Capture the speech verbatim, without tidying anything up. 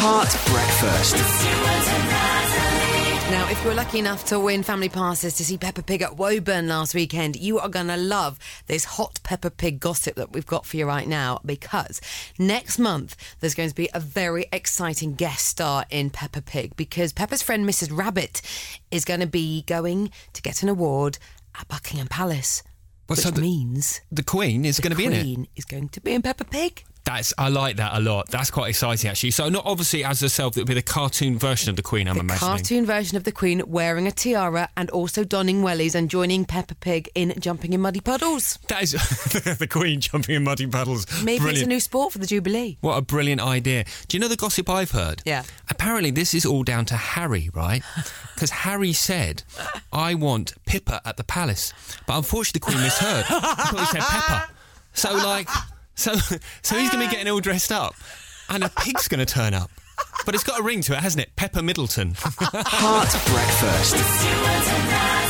Heart Breakfast. Now, if you were lucky enough to win family passes to see Peppa Pig at Woburn last weekend, you are going to love this hot Peppa Pig gossip that we've got for you right now, because next month there's going to be a very exciting guest star in Peppa Pig, because Peppa's friend Missus Rabbit is going to be going to get an award at Buckingham Palace, Well, which so the, means the Queen is going to be in it. The Queen is going to be in Peppa Pig. That's I like that a lot. That's quite exciting, actually. So not obviously as herself, it would be the cartoon version of the Queen, I'm the imagining. cartoon version of the Queen wearing a tiara and also donning wellies and joining Peppa Pig in jumping in muddy puddles. That is the Queen jumping in muddy puddles. Maybe Brilliant. It's a new sport for the Jubilee. What a brilliant idea. Do you know the gossip I've heard? Yeah. Apparently this is all down to Harry, right? Because Harry said, I want Pippa at the palace. But unfortunately the Queen misheard. I thought he said Peppa. So, like... So so he's going to be getting all dressed up and a pig's going to turn up. But it's got a ring to it, hasn't it? Peppa Middleton. Heart Breakfast.